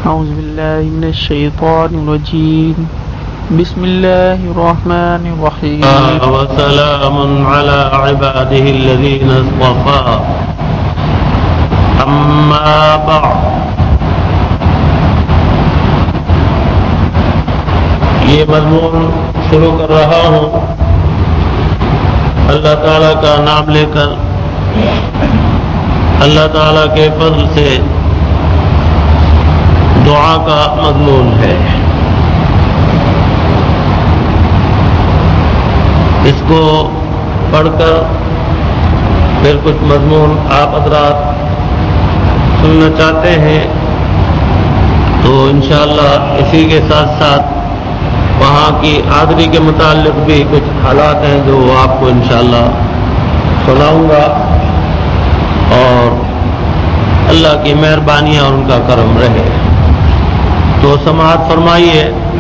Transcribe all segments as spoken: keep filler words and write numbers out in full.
أعوذ بالله من الشيطان الرجيم بسم الله الرحمن الرحيم وسلام على عباده الذين اصطفى أما بعد. یہ مضمون شروع کر رہا ہوں اللہ تعالیٰ کا نام لے کر. اللہ تعالیٰ کے فضل سے دعا کا مضمون ہے. اس کو پڑھ کر پھر کچھ مضمون آپ حضرات سننا چاہتے ہیں تو انشاءاللہ اسی کے ساتھ ساتھ وہاں کی حاضری کے متعلق بھی کچھ حالات ہیں جو آپ کو انشاءاللہ سناؤں گا اور اللہ کی مہربانی اور ان کا کرم رہے. تو سماعت فرمائیے.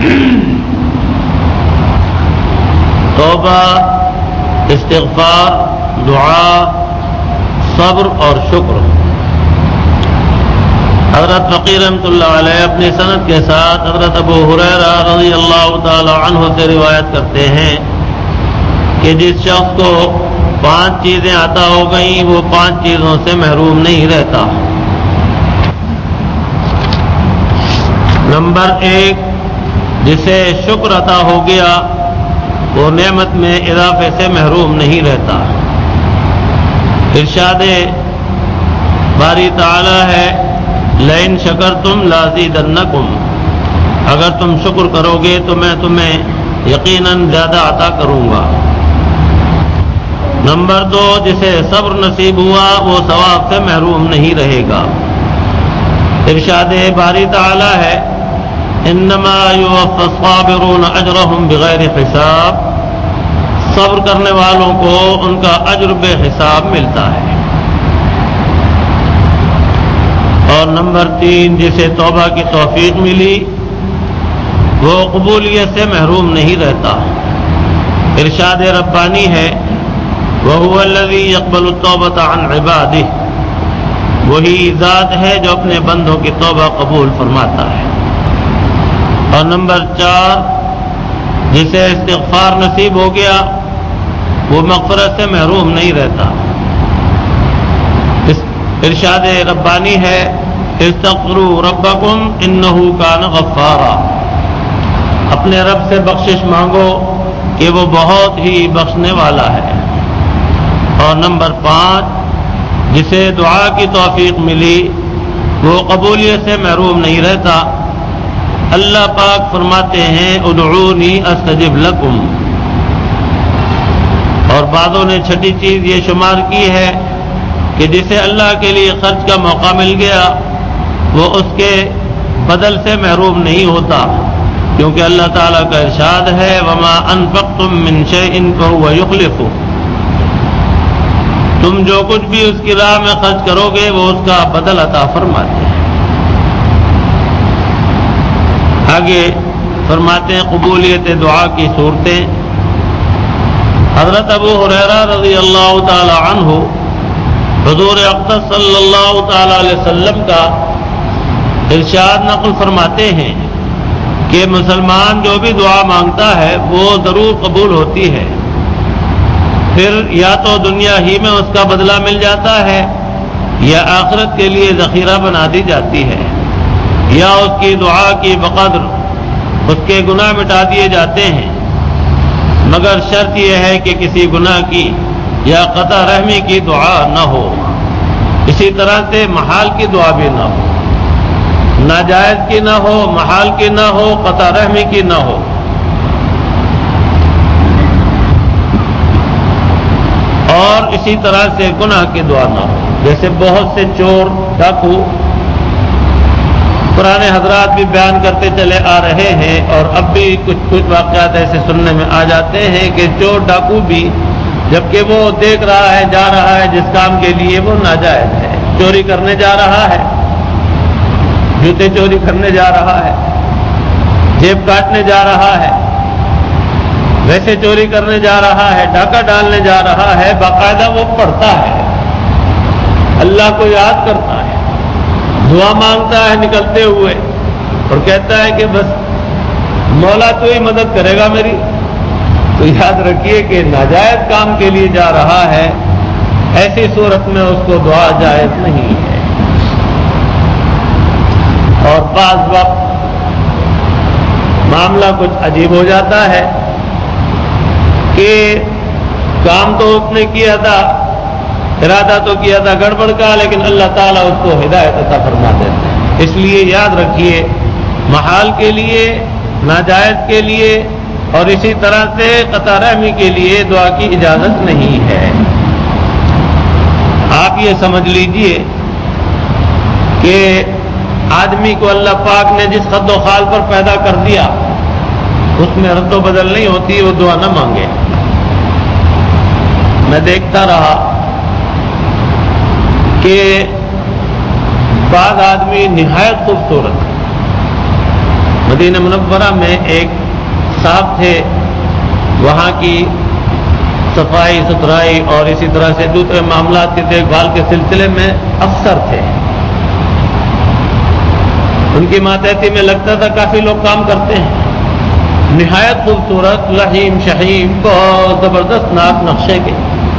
توبہ، استغفار، دعا، صبر اور شکر. حضرت فقیر رحمۃ اللہ علیہ اپنی سند کے ساتھ حضرت ابو ہریرہ رضی اللہ تعالی عنہ سے روایت کرتے ہیں کہ جس شخص کو پانچ چیزیں عطا ہو گئیں وہ پانچ چیزوں سے محروم نہیں رہتا. نمبر ایک، جسے شکر عطا ہو گیا وہ نعمت میں اضافے سے محروم نہیں رہتا. ارشاد باری تعالی ہے لئن شکرتم لازیدنکم، اگر تم شکر کرو گے تو میں تمہیں یقیناً زیادہ عطا کروں گا. نمبر دو، جسے صبر نصیب ہوا وہ ثواب سے محروم نہیں رہے گا. ارشاد باری تعالی ہے انما یوفی الصابرون اجرهم بغیر حساب، صبر کرنے والوں کو ان کا اجر بے حساب ملتا ہے. اور نمبر تین، جسے توبہ کی توفیق ملی وہ قبولیت سے محروم نہیں رہتا. ارشاد ربانی ہے وَهُوَ الَّذِي يَقْبَلُ التَّوْبَةَ عَنْ عِبَادِهِ، وہی ذات ہے جو اپنے بندوں کی توبہ قبول فرماتا ہے. اور نمبر چار، جسے استغفار نصیب ہو گیا وہ مغفرت سے محروم نہیں رہتا. ارشاد ربانی ہے استغفروا ربکم انہ کان غفارا، اپنے رب سے بخشش مانگو کہ وہ بہت ہی بخشنے والا ہے. اور نمبر پانچ، جسے دعا کی توفیق ملی وہ قبولیت سے محروم نہیں رہتا. اللہ پاک فرماتے ہیں ادعونی استجب لکم. اور بعضوں نے چھٹی چیز یہ شمار کی ہے کہ جسے اللہ کے لیے خرچ کا موقع مل گیا وہ اس کے بدل سے محروم نہیں ہوتا، کیونکہ اللہ تعالیٰ کا ارشاد ہے وما انفقتم من شیء فهو یخلفہ، تم جو کچھ بھی اس کی راہ میں خرچ کرو گے وہ اس کا بدل عطا فرماتے ہیں. آگے فرماتے ہیں قبولیت دعا کی صورتیں. حضرت ابو ہریرہ رضی اللہ تعالی عنہ حضور اقدس صلی اللہ تعالی علیہ وسلم کا ارشاد نقل فرماتے ہیں کہ مسلمان جو بھی دعا مانگتا ہے وہ ضرور قبول ہوتی ہے. پھر یا تو دنیا ہی میں اس کا بدلہ مل جاتا ہے یا آخرت کے لیے ذخیرہ بنا دی جاتی ہے، یا اس کی دعا کی بقدر اس کے گناہ مٹا دیے جاتے ہیں. مگر شرط یہ ہے کہ کسی گناہ کی یا قطع رحمی کی دعا نہ ہو. اسی طرح سے محال کی دعا بھی نہ ہو، ناجائز کی نہ ہو، محال کی نہ ہو، قطع رحمی کی نہ ہو. اور اسی طرح سے گناہ کی دعا نہ ہو. جیسے بہت سے چور ڈاکو پرانے حضرات بھی بیان کرتے چلے آ رہے ہیں اور اب بھی کچھ کچھ واقعات ایسے سننے میں آ جاتے ہیں کہ چور ڈاکو بھی جبکہ وہ دیکھ رہا ہے جا رہا ہے جس کام کے لیے وہ ناجائز ہے، چوری کرنے جا رہا ہے، جوتے چوری کرنے جا رہا ہے، جیب کاٹنے جا رہا ہے، ویسے چوری کرنے جا رہا ہے، ڈاکہ ڈالنے جا رہا ہے، باقاعدہ وہ پڑھتا ہے، اللہ کو یاد کرتا ہے، دعا مانگتا ہے نکلتے ہوئے، اور کہتا ہے کہ بس مولا تو ہی مدد کرے گا میری، تو یاد رکھیے کہ ناجائز کام کے لیے جا رہا ہے، ایسی صورت میں اس کو دعا جائز نہیں ہے۔ اور بعض وقت معاملہ کچھ عجیب ہو جاتا ہے کہ کام تو اس نے کیا تھا، ارادہ تو کیا تھا گڑبڑ کا، لیکن اللہ تعالیٰ اس کو ہدایت عطا فرما دیتے ہیں۔ اس لیے یاد رکھیے محال کے لیے، ناجائز کے لیے اور اسی طرح سے قطع رحمی کے لیے دعا کی اجازت نہیں ہے۔ آپ یہ سمجھ لیجئے کہ آدمی کو اللہ پاک نے جس خد و خال پر پیدا کر دیا اس میں رد و بدل نہیں ہوتی، وہ دعا نہ مانگے۔ میں دیکھتا رہا کہ بعض آدمی نہایت خوبصورت، مدینہ منورہ میں ایک صاحب تھے، وہاں کی صفائی ستھرائی اور اسی طرح سے دوسرے معاملات کی دیکھ بھال کے سلسلے میں افسر تھے۔ ان کی ماتحتی میں لگتا تھا کافی لوگ کام کرتے ہیں، نہایت خوبصورت، لحیم شہیم، بہت زبردست ناک نقشے کے،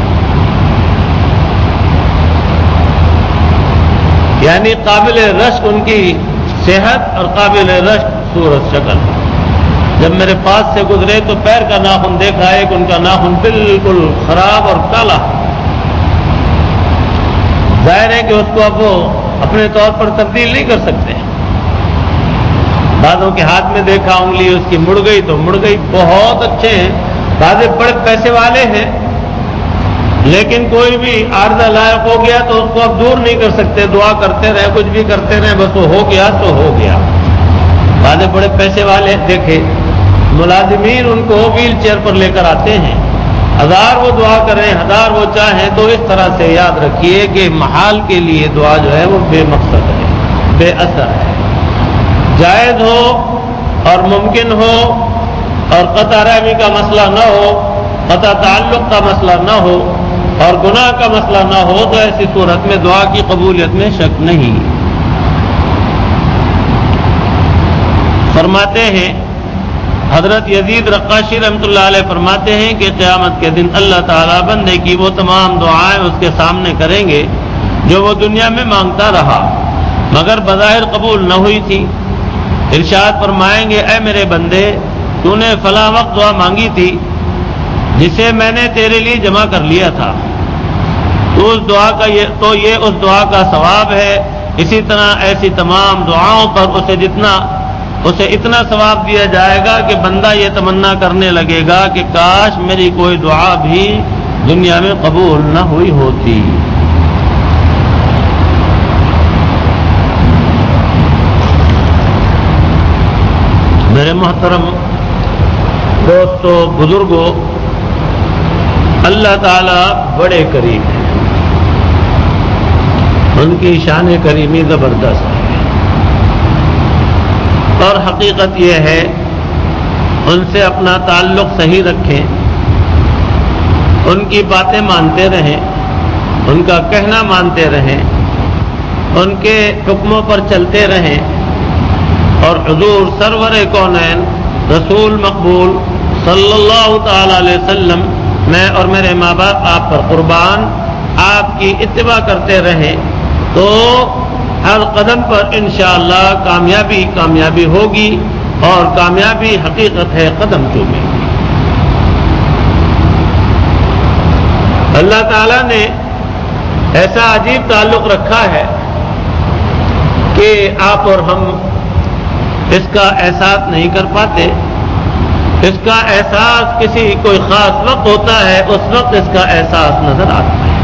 یعنی قابل رشک ان کی صحت اور قابل رشک صورت شکل۔ جب میرے پاس سے گزرے تو پیر کا ناخن دیکھا، ایک ان کا ناخن بالکل خراب اور کالا، ظاہر ہے کہ اس کو اب وہ اپنے طور پر تبدیل نہیں کر سکتے۔ بعضوں کے ہاتھ میں دیکھا انگلی اس کی مڑ گئی تو مڑ گئی، بہت اچھے ہیں، بعض بڑے پیسے والے ہیں، لیکن کوئی بھی عارضہ لائق ہو گیا تو اس کو اب دور نہیں کر سکتے، دعا کرتے رہے، کچھ بھی کرتے رہے، بس وہ ہو گیا تو ہو گیا۔ بعض بڑے پیسے والے دیکھے ملازمین ان کو ویل چیئر پر لے کر آتے ہیں، ہزار وہ دعا کریں، ہزار وہ چاہیں، تو اس طرح سے یاد رکھیے کہ محال کے لیے دعا جو ہے وہ بے مقصد ہے، بے اثر ہے۔ جائز ہو اور ممکن ہو اور قطع رحمی کا مسئلہ نہ ہو، قطع تعلق کا مسئلہ نہ ہو اور گناہ کا مسئلہ نہ ہو، تو ایسی صورت میں دعا کی قبولیت میں شک نہیں۔ فرماتے ہیں حضرت یزید رقاشی رحمۃ اللہ علیہ فرماتے ہیں کہ قیامت کے دن اللہ تعالیٰ بندے کی وہ تمام دعائیں اس کے سامنے کریں گے جو وہ دنیا میں مانگتا رہا مگر بظاہر قبول نہ ہوئی تھی۔ ارشاد فرمائیں گے اے میرے بندے، تو نے فلاں وقت دعا مانگی تھی جسے میں نے تیرے لیے جمع کر لیا تھا، تو اس دعا کا یہ تو یہ اس دعا کا ثواب ہے، اسی طرح ایسی تمام دعاؤں پر اسے جتنا اسے اتنا ثواب دیا جائے گا کہ بندہ یہ تمنا کرنے لگے گا کہ کاش میری کوئی دعا بھی دنیا میں قبول نہ ہوئی ہوتی۔ میرے محترم دوستو، بزرگوں، اللہ تعالیٰ بڑے کریم ہیں، ان کی شان کریمی زبردست ہے، اور حقیقت یہ ہے ان سے اپنا تعلق صحیح رکھیں، ان کی باتیں مانتے رہیں، ان کا کہنا مانتے رہیں، ان کے حکموں پر چلتے رہیں، اور حضور سرور کونین رسول مقبول صلی اللہ تعالی علیہ وسلم، میں اور میرے ماں باپ آپ پر قربان، آپ کی اتباع کرتے رہیں تو ہر قدم پر انشاءاللہ کامیابی کامیابی ہوگی، اور کامیابی حقیقت ہے قدم چومے۔ اللہ تعالیٰ نے ایسا عجیب تعلق رکھا ہے کہ آپ اور ہم اس کا احساس نہیں کر پاتے۔ اس کا احساس کسی کوئی خاص وقت ہوتا ہے، اس وقت اس کا احساس نظر آتا ہے۔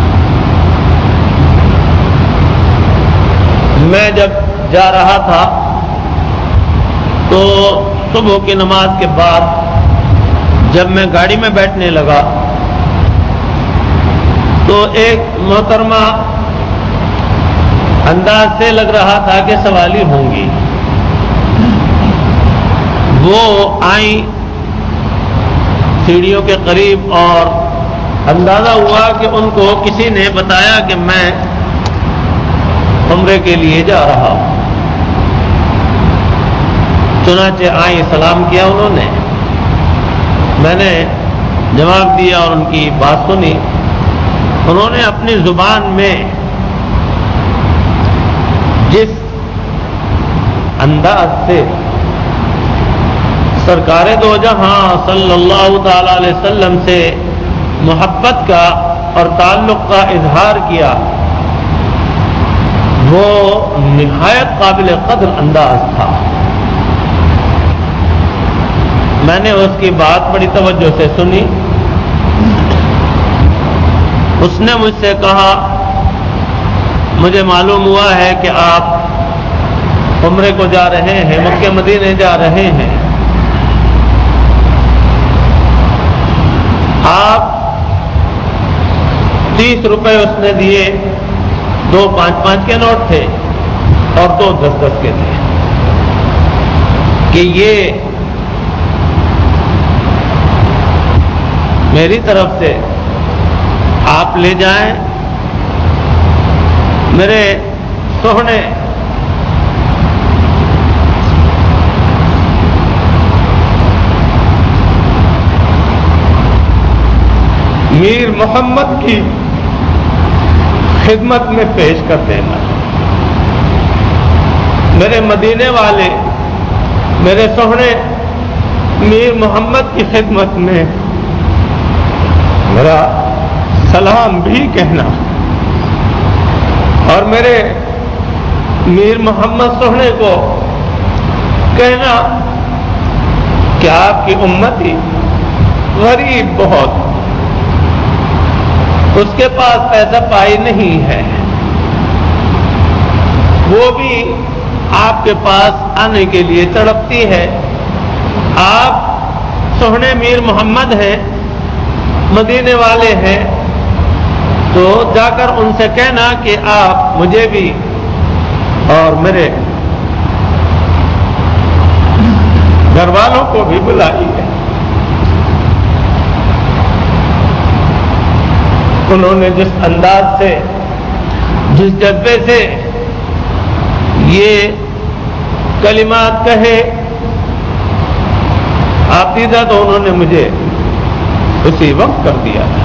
میں جب جا رہا تھا تو صبح کی نماز کے بعد جب میں گاڑی میں بیٹھنے لگا تو ایک محترمہ انداز سے لگ رہا تھا کہ سوالی ہوں گی، وہ آئیں سیڑھیوں کے قریب، اور اندازہ ہوا کہ ان کو کسی نے بتایا کہ میں عمرے کے لیے جا رہا ہوں۔ چنانچہ آئی سلام کیا انہوں نے، میں نے جواب دیا اور ان کی بات سنی. انہوں نے اپنی زبان میں جس انداز سے سرکار دو جہاں صلی اللہ تعالی علیہ وسلم سے محبت کا اور تعلق کا اظہار کیا، وہ نہایت قابل قدر انداز تھا. میں نے اس کی بات بڑی توجہ سے سنی. اس نے مجھ سے کہا، مجھے معلوم ہوا ہے کہ آپ عمرے کو جا رہے ہیں، مکہ مدینے جا رہے ہیں. آپ تیس روپے اس نے دیے، دو پانچ پانچ کے نوٹ تھے اور دو دس دس کے تھے، کہ یہ میری طرف سے آپ لے جائیں. میرے سوہنے میر محمد کی خدمت میں پیش کر دینا. میرے مدینے والے میرے سوہنے میر محمد کی خدمت میں میرا سلام بھی کہنا، اور میرے میر محمد سوہنے کو کہنا کہ آپ کی امتی غریب بہت، اس کے پاس پیسہ پائی نہیں ہے، وہ بھی آپ کے پاس آنے کے لیے تڑپتی ہے. آپ سوہنے میر محمد ہیں، مدینے والے ہیں، تو جا کر ان سے کہنا کہ آپ مجھے بھی اور میرے گھر والوں کو بھی بلائیے. انہوں نے جس انداز سے، جس جذبے سے یہ کلمات کہے، آپ دیدہ تو انہوں نے مجھے اسی وقت کر دیا تھا.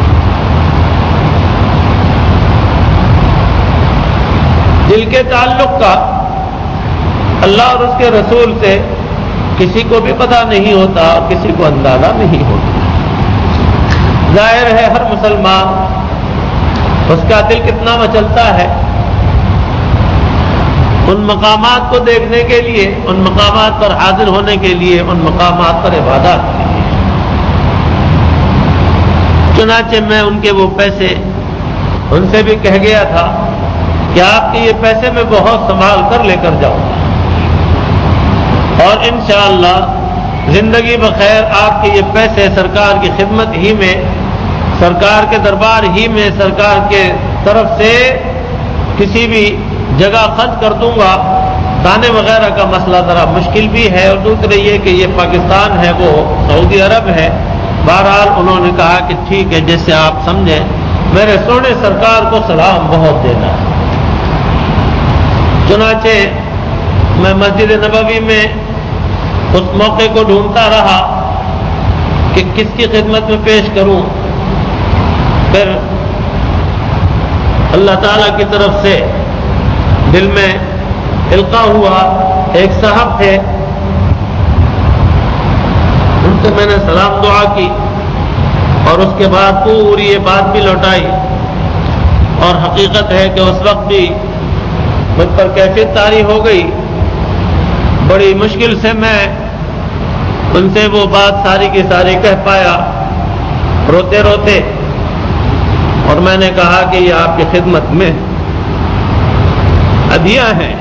دل کے تعلق کا اللہ اور اس کے رسول سے کسی کو بھی پتہ نہیں ہوتا اور کسی کو اندازہ نہیں ہوتا. ظاہر ہے ہر مسلمان اس کا دل کتنا مچلتا ہے ان مقامات کو دیکھنے کے لیے، ان مقامات پر حاضر ہونے کے لیے، ان مقامات پر عبادات کے لیے. چنانچہ میں ان کے وہ پیسے ان سے بھی کہہ گیا تھا کہ آپ کے یہ پیسے میں بہت سنبھال کر لے کر جاؤں گا، اور انشاءاللہ زندگی بخیر آپ کے یہ پیسے سرکار کی خدمت ہی میں، سرکار کے دربار ہی میں، سرکار کے طرف سے کسی بھی جگہ خرچ کر دوں گا. دانے وغیرہ کا مسئلہ ذرا مشکل بھی ہے، اور دوسرے یہ کہ یہ پاکستان ہے، وہ سعودی عرب ہے. بہرحال انہوں نے کہا کہ ٹھیک ہے، جیسے آپ سمجھیں. میرے سونے سرکار کو سلام بہت دینا. چنانچہ میں مسجد نبوی میں اس موقع کو ڈھونڈتا رہا کہ کس کی خدمت میں پیش کروں. پھر اللہ تعالیٰ کی طرف سے دل میں القاء ہوا. ایک صاحب تھے، ان سے میں نے سلام دعا کی اور اس کے بعد پوری یہ بات بھی لوٹائی. اور حقیقت ہے کہ اس وقت بھی مجھ پر کیفیت طاری ہو گئی. بڑی مشکل سے میں ان سے وہ بات ساری کی ساری کہہ پایا روتے روتے. اور میں نے کہا کہ یہ آپ کی خدمت میں ہدیہ ہیں.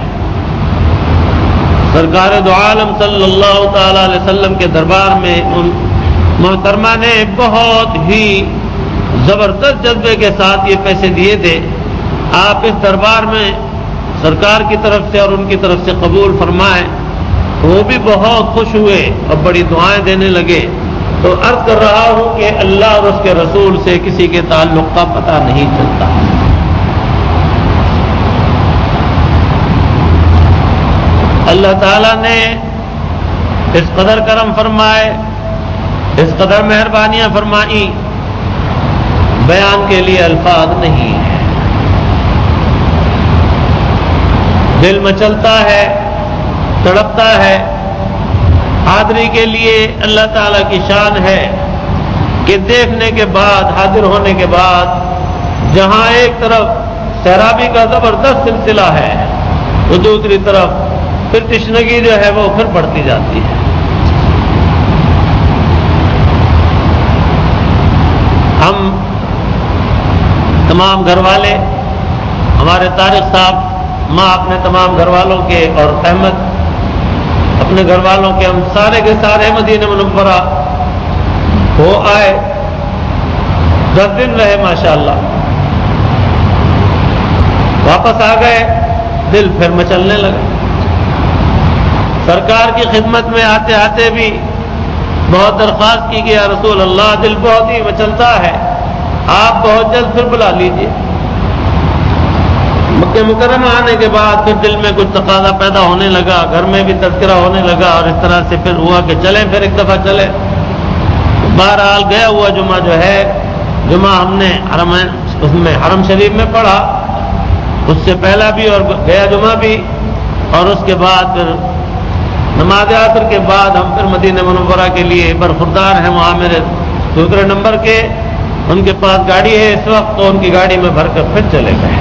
سرکار دو عالم صلی اللہ تعالی علیہ وسلم کے دربار میں ان محترمہ نے بہت ہی زبردست جذبے کے ساتھ یہ پیسے دیے تھے. آپ اس دربار میں سرکار کی طرف سے اور ان کی طرف سے قبول فرمائیں. وہ بھی بہت خوش ہوئے اور بڑی دعائیں دینے لگے. تو عرض کر رہا ہوں کہ اللہ اور اس کے رسول سے کسی کے تعلق کا پتہ نہیں چلتا. اللہ تعالیٰ نے اس قدر کرم فرمائے، اس قدر مہربانیاں فرمائی، بیان کے لیے الفاظ نہیں ہے۔ دل مچلتا ہے، تڑپتا ہے۔ حاضری کے لیے اللہ تعالیٰ کی شان ہے کہ دیکھنے کے بعد، حاضر ہونے کے بعد، جہاں ایک طرف سیرابی کا زبردست سلسلہ ہے تو دوسری طرف پھر تشنگی جو ہے وہ پھر بڑھتی جاتی ہے۔ ہم تمام گھر والے، ہمارے طارق صاحب، ماں اپنے تمام گھر والوں کے، اور احمد اپنے گھر والوں کے، ہم سارے کے سارے مدینہ منورہ ہو آئے، دس دن رہے ماشاءاللہ، واپس آ گئے، دل پھر مچلنے لگا۔ سرکار کی خدمت میں آتے آتے بھی بہت درخواست کی کہ یا رسول اللہ دل بہت ہی مچلتا ہے، آپ بہت جلد پھر بلا لیجیے۔ مکہ مکرمہ آنے کے بعد پھر دل میں کچھ تقاضا پیدا ہونے لگا، گھر میں بھی تذکرہ ہونے لگا، اور اس طرح سے پھر ہوا کہ چلیں، پھر ایک دفعہ چلے۔ بہرحال گیا ہوا جمعہ جو ہے، جمعہ ہم نے حرم اس میں حرم شریف میں پڑھا، اس سے پہلا بھی اور گیا جمعہ بھی، اور اس کے بعد پھر نماز عصر کے بعد ہم پھر مدینہ منورہ کے لیے برخوردار ہیں، وہاں میرے دوسرے نمبر کے ان کے پاس گاڑی ہے اس وقت، تو ان کی گاڑی میں بھر کر پھر چلے گئے۔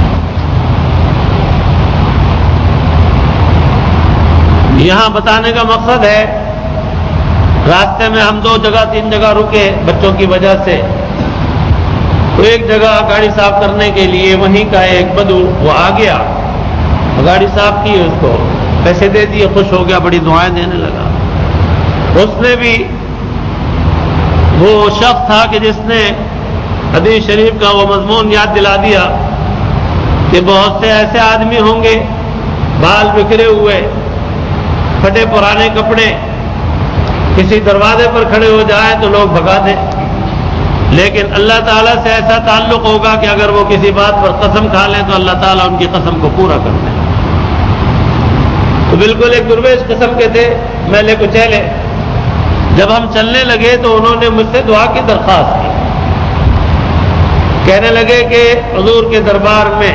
یہاں بتانے کا مقصد ہے، راستے میں ہم دو جگہ تین جگہ رکے بچوں کی وجہ سے، تو ایک جگہ گاڑی صاف کرنے کے لیے وہیں کا ایک بدو وہ آ گیا، گاڑی صاف کی، اس کو پیسے دے دیے، خوش ہو گیا، بڑی دعائیں دینے لگا۔ اس نے بھی وہ شخص تھا کہ جس نے حدیث شریف کا وہ مضمون یاد دلا دیا کہ بہت سے ایسے آدمی ہوں گے بال بکھرے ہوئے، پھٹے پرانے کپڑے، کسی دروازے پر کھڑے ہو جائیں تو لوگ بھگا دیں، لیکن اللہ تعالیٰ سے ایسا تعلق ہوگا کہ اگر وہ کسی بات پر قسم کھا لیں تو اللہ تعالیٰ ان کی قسم کو پورا کر دیں۔ تو بالکل ایک درویش قسم کے تھے، میلے کچیلے۔ جب ہم چلنے لگے تو انہوں نے مجھ سے دعا کی درخواست کی، کہنے لگے کہ حضور کے دربار میں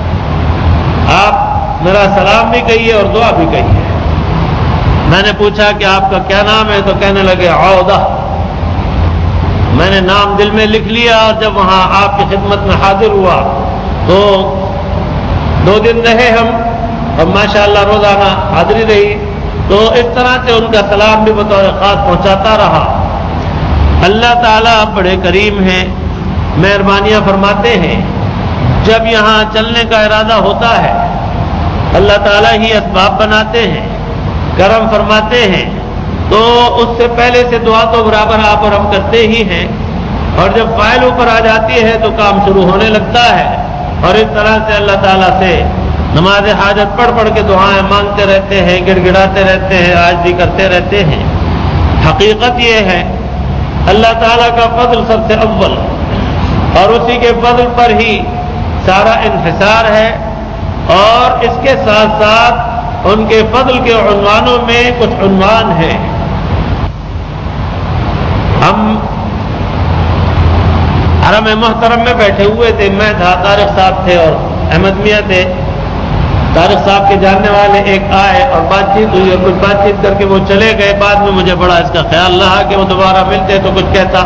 آپ میرا سلام بھی کہیے اور دعا بھی کہیے۔ میں نے پوچھا کہ آپ کا کیا نام ہے؟ تو کہنے لگے عودہ۔ میں نے نام دل میں لکھ لیا، اور جب وہاں آپ کی خدمت میں حاضر ہوا تو دو دن رہے ہم، اور ماشاءاللہ روزانہ حاضری رہی، تو اس طرح سے ان کا سلام بھی بطور خاص پہنچاتا رہا۔ اللہ تعالیٰ بڑے کریم ہیں، مہربانیاں فرماتے ہیں۔ جب یہاں چلنے کا ارادہ ہوتا ہے اللہ تعالیٰ ہی اسباب بناتے ہیں، کرم فرماتے ہیں، تو اس سے پہلے سے دعا تو برابر آپ اور ہم کرتے ہی ہیں، اور جب فائل اوپر آ جاتی ہے تو کام شروع ہونے لگتا ہے، اور اس طرح سے اللہ تعالیٰ سے نماز حاجت پڑھ پڑھ کے دعائیں مانگتے رہتے ہیں، گڑ گڑاتے رہتے ہیں، عاجزی کرتے رہتے ہیں۔ حقیقت یہ ہے اللہ تعالیٰ کا فضل سب سے اول، اور اسی کے فضل پر ہی سارا انحصار ہے، اور اس کے ساتھ ساتھ ان کے فضل کے عنوانوں میں کچھ عنوان ہیں۔ ہم حرم محترم میں بیٹھے ہوئے تھے، میں تھا، طارق صاحب تھے اور احمد میاں تھے۔ طارق صاحب کے جاننے والے ایک آئے اور بات چیت ہوئی، اور کچھ بات چیت کر کے وہ چلے گئے۔ بعد میں مجھے بڑا اس کا خیال رہا کہ وہ دوبارہ ملتے تو کچھ کہتا۔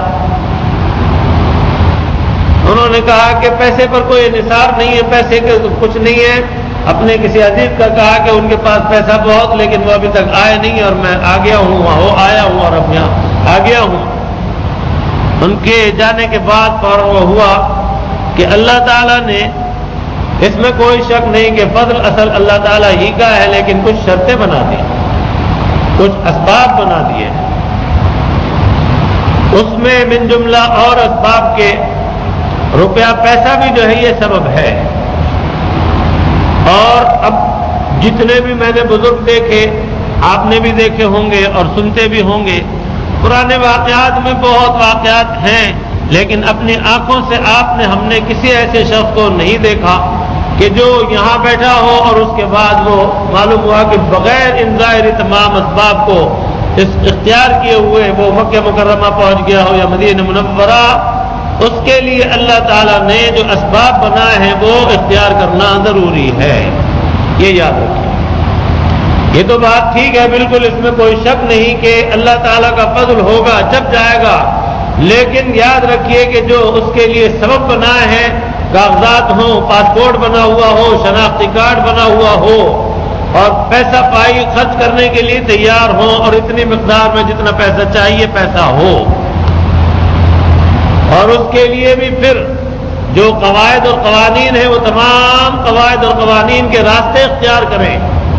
انہوں نے کہا کہ پیسے پر کوئی انحصار نہیں ہے، پیسے کے کچھ نہیں ہے۔ اپنے کسی عزیز کا کہا کہ ان کے پاس پیسہ بہت، لیکن وہ ابھی تک آئے نہیں، اور میں آ گیا ہوں، وہاں وہ آیا ہوں اور اب یہاں آ گیا ہوں۔ ان کے جانے کے بعد اور وہ ہوا کہ اللہ تعالیٰ نے، اس میں کوئی شک نہیں کہ فضل اصل اللہ تعالیٰ ہی کا ہے، لیکن کچھ شرطیں بنا دی، کچھ اسباب بنا دیے۔ اس میں من جملہ اور اسباب کے روپیہ پیسہ بھی جو ہے یہ سبب ہے۔ اور اب جتنے بھی میں نے بزرگ دیکھے، آپ نے بھی دیکھے ہوں گے اور سنتے بھی ہوں گے، پرانے واقعات میں بہت واقعات ہیں، لیکن اپنی آنکھوں سے آپ نے، ہم نے کسی ایسے شخص کو نہیں دیکھا کہ جو یہاں بیٹھا ہو اور اس کے بعد وہ معلوم ہوا کہ بغیر ان ظاہری تمام اسباب کو اس اختیار کیے ہوئے وہ مکہ مکرمہ پہنچ گیا ہو یا مدینہ منورہ، اس کے لیے اللہ تعالیٰ نے جو اسباب بنائے ہیں وہ اختیار کرنا ضروری ہے، یہ یاد رکھیے۔ یہ تو بات ٹھیک ہے، بالکل اس میں کوئی شک نہیں کہ اللہ تعالیٰ کا فضل ہوگا جب جائے گا، لیکن یاد رکھیے کہ جو اس کے لیے سبب بنائے ہیں، کاغذات ہوں، پاسپورٹ بنا ہوا ہو، شناختی کارڈ بنا ہوا ہو، اور پیسہ پائی خرچ کرنے کے لیے تیار ہوں، اور اتنی مقدار میں جتنا پیسہ چاہیے پیسہ ہو، اور اس کے لیے بھی پھر جو قواعد اور قوانین ہیں وہ تمام قواعد اور قوانین کے راستے اختیار کریں۔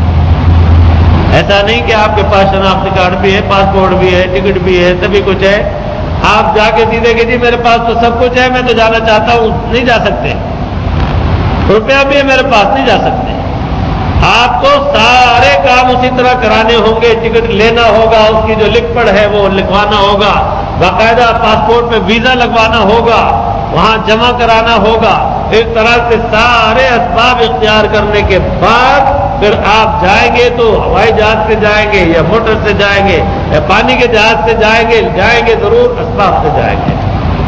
ایسا نہیں کہ آپ کے پاس شناختی کارڈ بھی ہے، پاسپورٹ بھی ہے، ٹکٹ بھی ہے، سبھی کچھ ہے، آپ جا کے سیدھے کہ جی میرے پاس تو سب کچھ ہے، میں تو جانا چاہتا ہوں، نہیں جا سکتے، روپیہ بھی ہے میرے پاس، نہیں جا سکتے۔ آپ کو سارے کام اسی طرح کرانے ہوں گے، ٹکٹ لینا ہوگا، اس کی جو لکھ پڑھ ہے وہ لکھوانا ہوگا، باقاعدہ پاسپورٹ میں ویزا لگوانا ہوگا، وہاں جمع کرانا ہوگا، ایک طرح سے سارے اسباب اختیار کرنے کے بعد پھر آپ جائیں گے تو ہوائی جہاز سے جائیں گے یا موٹر سے جائیں گے یا پانی کے جہاز سے جائیں گے، جائیں گے ضرور، اسباب سے جائیں گے۔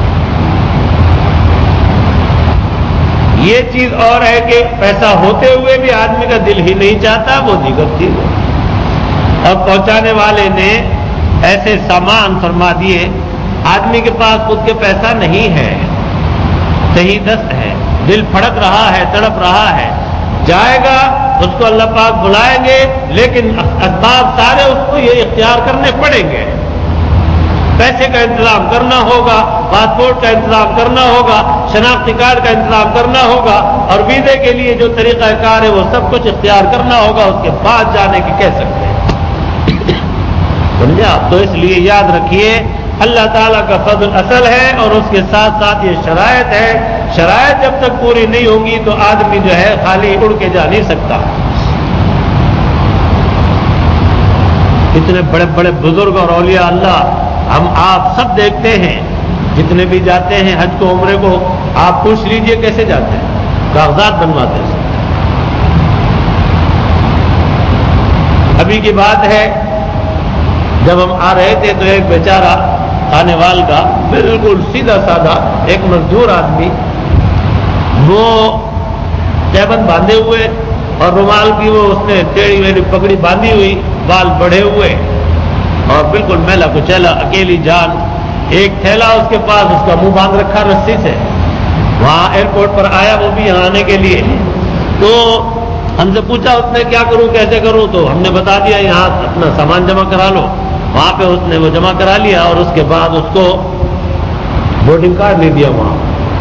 یہ چیز اور ہے کہ پیسہ ہوتے ہوئے بھی آدمی کا دل ہی نہیں چاہتا، وہ دیگر چیز ہے۔ اور پہنچانے والے نے ایسے سامان فرما دیے، آدمی کے پاس خود کے پیسہ نہیں ہے، صحیح دست ہے، دل پھڑک رہا ہے، تڑپ رہا ہے، جائے گا، اس کو اللہ پاک بلائیں گے، لیکن اسباب سارے اس کو یہ اختیار کرنے پڑیں گے۔ پیسے کا انتظام کرنا ہوگا، پاسپورٹ کا انتظام کرنا ہوگا، شناختی کارڈ کا انتظام کرنا ہوگا، اور ویزے کے لیے جو طریقہ کار ہے وہ سب کچھ اختیار کرنا ہوگا، اس کے بعد جانے کی کہہ سکتے ہیں۔ سمجھے آپ؟ تو اس لیے یاد رکھیے اللہ تعالیٰ کا فضل اصل ہے، اور اس کے ساتھ ساتھ یہ شرائط ہے، شرائط جب تک پوری نہیں ہوں گی تو آدمی جو ہے خالی اڑ کے جا نہیں سکتا۔ اتنے بڑے بڑے بزرگ اور اولیاء اللہ ہم آپ سب دیکھتے ہیں، جتنے بھی جاتے ہیں حج کو، عمرے کو، آپ پوچھ لیجئے کیسے جاتے ہیں، کاغذات بنواتے ہیں۔ ابھی کی بات ہے، جب ہم آ رہے تھے تو ایک بیچارہ کھانے وال کا بالکل سیدھا سادہ ایک مزدور آدمی، وہ تہبند باندھے ہوئے اور رومال کی وہ اس نے ٹیڑھی ویڑھی پگڑی باندھی ہوئی، بال بڑھے ہوئے اور بالکل میلا کچیلا، اکیلی جان، ایک تھیلا اس کے پاس، اس کا منہ باندھ رکھا رسی سے۔ وہاں ایئرپورٹ پر آیا وہ بھی یہاں آنے کے لیے، تو ہم سے پوچھا اس نے کیا کروں کیسے کروں، تو ہم نے بتا دیا یہاں اپنا سامان جمع کرا لو۔ وہاں پہ اس نے وہ جمع کرا لیا، اور اس کے بعد اس کو بورڈنگ کارڈ نہیں دیا وہاں۔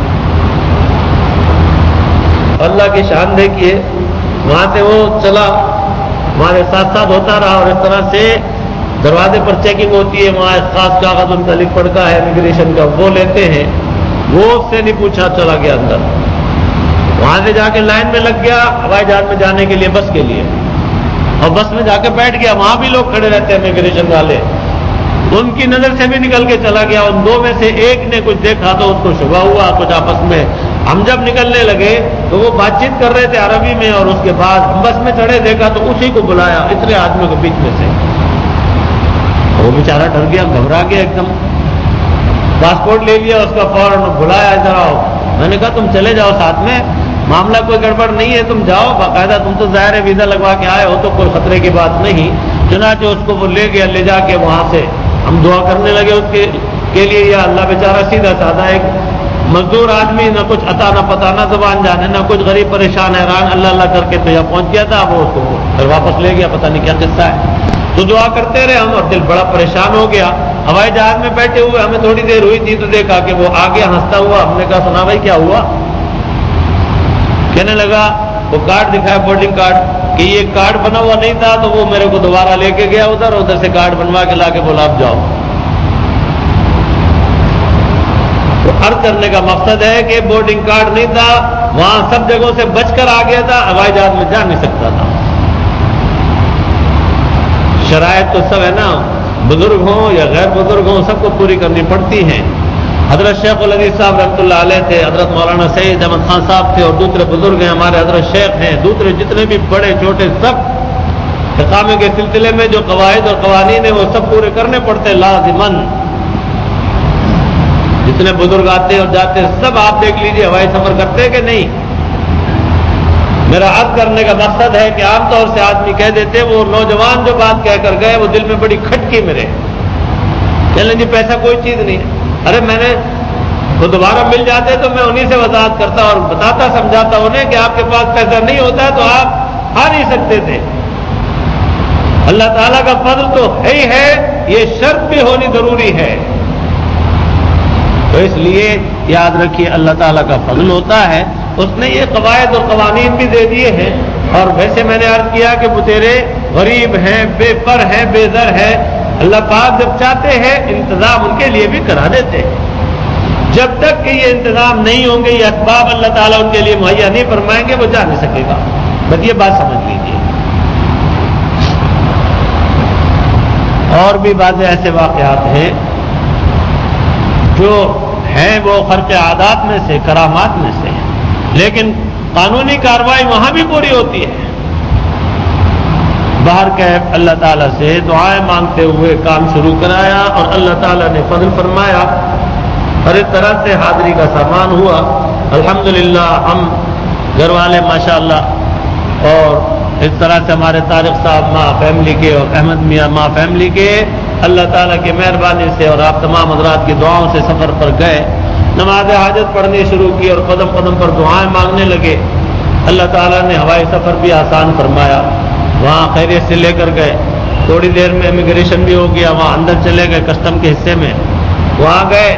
اللہ کی شان دیکھیے، وہاں سے وہ چلا، ہمارے ساتھ ساتھ ہوتا رہا، اور اس طرح سے دروازے پر چیکنگ ہوتی ہے، وہاں ایک خاص کاغذ ان کا لکھ پڑتا ہے امیگریشن کا، وہ لیتے ہیں، وہ اس سے نہیں پوچھا، چلا گیا اندر۔ وہاں سے جا کے لائن میں لگ گیا ہوائی جہاز میں جانے کے لیے، بس کے لیے، اور بس میں جا کے بیٹھ گیا، وہاں بھی لوگ کھڑے رہتے ہیں امیگریشن والے، ان کی نظر سے بھی نکل کے چلا گیا۔ ان دو میں سے ایک نے کچھ دیکھا تو اس کو شبہ ہوا، کچھ آپس میں، ہم جب نکلنے لگے تو وہ بات چیت کر رہے تھے عربی میں، اور اس کے بعد ہم بس میں چڑھے، دیکھا تو اسی کو بلایا اتنے آدمیوں کے بیچ میں سے، وہ بیچارہ ڈر گیا، گھبرا گیا ایک دم، پاسپورٹ لے لیا اس کا، فوراً بلایا ادھر آؤ۔ میں نے کہا تم چلے جاؤ ساتھ میں، معاملہ کوئی گڑبڑ نہیں ہے، تم جاؤ باقاعدہ، تم تو ظاہر ہے ویزا لگوا کے آئے ہو تو کوئی خطرے کی بات نہیں۔ چنانچہ اس کو وہ لے گیا، لے جا کے وہاں سے ہم دعا کرنے لگے اس کے کے لیے، یا اللہ بیچارہ سیدھا سادہ ایک مزدور آدمی، نہ کچھ عطا نہ پتہ، نہ زبان جانے، نہ کچھ، غریب پریشان حیران، اللہ اللہ کر کے تو یہاں پہنچ گیا تھا، وہ اس کو پھر واپس لے گیا، پتہ نہیں کیا قصہ ہے۔ تو دعا کرتے رہے ہم، اور دل بڑا پریشان ہو گیا۔ ہوائی جہاز میں بیٹھے ہوئے ہمیں تھوڑی دیر ہوئی تھی تو دیکھا کہ وہ آگے ہنستا ہوا، ہم نے کہا سنا بھائی کیا ہوا؟ کہنے لگا وہ کارڈ دکھایا، بورڈنگ کارڈ، کہ یہ کارڈ بنا ہوا نہیں تھا، تو وہ میرے کو دوبارہ لے کے گیا ادھر، ادھر سے کارڈ بنوا کے لا کے بولا آپ جاؤ۔ تو عرض کرنے کا مقصد ہے کہ بورڈنگ کارڈ نہیں تھا، وہاں سب جگہوں سے بچ کر آ گیا تھا، ہوائی جہاز میں جا نہیں سکتا تھا۔ شرائط تو سب ہے نا، بزرگ ہوں یا غیر بزرگ ہوں، سب کو پوری کرنی پڑتی ہیں۔ حضرت شیخ الحدیث صاحب رحمۃ اللہ علیہ تھے، حضرت مولانا سید احمد خان صاحب تھے، اور دوسرے بزرگ ہیں ہمارے حضرت شیخ ہیں، دوسرے جتنے بھی بڑے چھوٹے سب اقامے کے سلسلے میں جو قواعد اور قوانین ہیں وہ سب پورے کرنے پڑتے لازماً. جتنے بزرگ آتے اور جاتے سب آپ دیکھ لیجئے ہوائی سفر کرتے کہ نہیں. میرا عرض کرنے کا مقصد ہے کہ عام طور سے آدمی کہہ دیتے وہ نوجوان جو بات کہہ کر گئے وہ دل میں بڑی کھٹکی میرے. کہہ لیں جی پیسہ کوئی چیز نہیں ہے. ارے میں نے وہ دوبارہ مل جاتے تو میں انہیں سے وضاحت کرتا اور بتاتا سمجھاتا انہیں کہ آپ کے پاس پیسہ نہیں ہوتا تو آپ آ نہیں سکتے تھے. اللہ تعالیٰ کا فضل تو ہے ہی ہے, یہ شرط بھی ہونی ضروری ہے. تو اس لیے یاد رکھیے اللہ تعالیٰ کا فضل ہوتا ہے, اس نے یہ قواعد اور قوانین بھی دے دیے ہیں. اور ویسے میں نے عرض کیا کہ وہ تیرے غریب ہیں, بے پر ہیں, بے در ہیں, اللہ پاک جب چاہتے ہیں انتظام ان کے لیے بھی کرا دیتے ہیں. جب تک کہ یہ انتظام نہیں ہوں گے, یہ اسباب اللہ تعالیٰ ان کے لیے مہیا نہیں فرمائیں گے, وہ جا نہیں سکے گا. بس یہ بات سمجھ لیجیے. اور بھی بعض ایسے واقعات ہیں جو ہیں وہ خرق عادات میں سے, کرامات میں سے, لیکن قانونی کارروائی وہاں بھی پوری ہوتی ہے. باہر کیف اللہ تعالیٰ سے دعائیں مانگتے ہوئے کام شروع کرایا اور اللہ تعالیٰ نے فضل فرمایا. ہر ایک طرح سے حاضری کا سامان ہوا. الحمدللہ ہم گھر والے ماشاءاللہ, اور اس طرح سے ہمارے طارق صاحب ماں فیملی کے اور احمد میاں ماں فیملی کے اللہ تعالیٰ کی مہربانی سے اور آپ تمام حضرات کی دعاؤں سے سفر پر گئے, نماز حاجت پڑھنی شروع کی اور قدم قدم پر دعائیں مانگنے لگے. اللہ تعالیٰ نے ہوائی سفر بھی آسان فرمایا. وہاں خیریت سے لے کر گئے. تھوڑی دیر میں امیگریشن بھی ہو گیا, وہاں اندر چلے گئے کسٹم کے حصے میں. وہاں گئے,